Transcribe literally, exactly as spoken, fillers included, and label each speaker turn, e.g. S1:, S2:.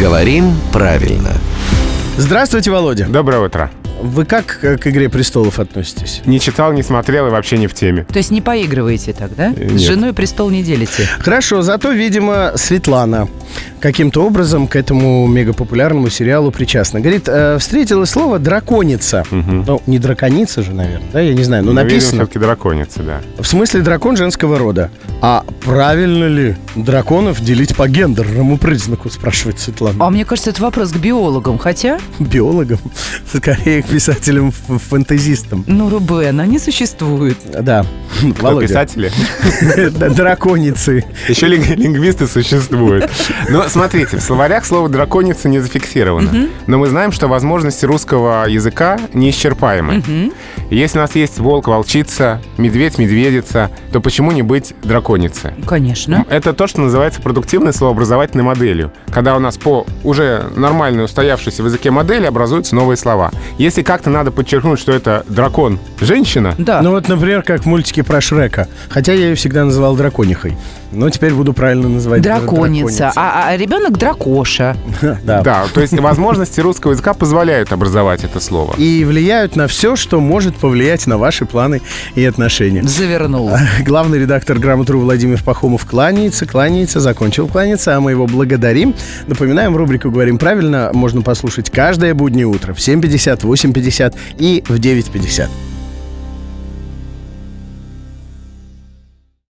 S1: Говорим правильно.
S2: Здравствуйте, Володя.
S3: Доброе утро.
S2: Вы как к «Игре престолов» относитесь?
S3: Не читал, не смотрел и вообще не в теме.
S4: То есть не поигрываете так, да?
S3: Нет.
S4: С женой престол не делите.
S2: Хорошо, зато, видимо, Светлана каким-то образом к этому мегапопулярному сериалу причастна. Говорит, э, встретила слово «драконица».
S3: Мгм.
S2: Ну, не драконица же, наверное, да? Я не знаю, но
S3: Ну, видимо,
S2: написано.
S3: все-таки драконица, да.
S2: В смысле дракон женского рода. А правильно ли драконов делить по гендерному признаку, спрашивает Светлана.
S4: А мне кажется, это вопрос к биологам, хотя...
S2: Биологам, скорее к писателям-фэнтезистам.
S4: Ну, Рубен, они существуют.
S2: Да,
S3: Кто,
S2: Володя.
S3: писатели?
S2: Драконицы.
S3: Еще линг- лингвисты существуют. Но смотрите, в словарях слово «драконица» не зафиксировано. Но мы знаем, что возможности русского языка неисчерпаемы. И если у нас есть волк, волчица, медведь, медведица, то почему не быть драконицей?
S4: Конечно.
S3: Это то, что называется продуктивной словообразовательной моделью. Когда у нас по уже нормальной устоявшейся в языке модели образуются новые слова. Если как-то надо подчеркнуть, что это дракон женщина,
S4: Да.
S2: Ну вот, например, как в мультике про Шрека. Хотя я ее всегда называл драконихой. Но теперь буду правильно называть
S4: Драконица, а, а ребенок дракоша.
S2: Да.
S3: да, то есть возможности русского языка позволяют образовать это слово.
S2: И влияют на все, что может повлиять на ваши планы и отношения.
S4: Завернул.
S2: Главный редактор «Грамотру» Владимир Пахомов кланяется, кланяется, закончил кланяться, а мы его благодарим. Напоминаем, рубрику «Говорим правильно» можно послушать каждое буднее утро в семь пятьдесят, восемь пятьдесят и в девять пятьдесят.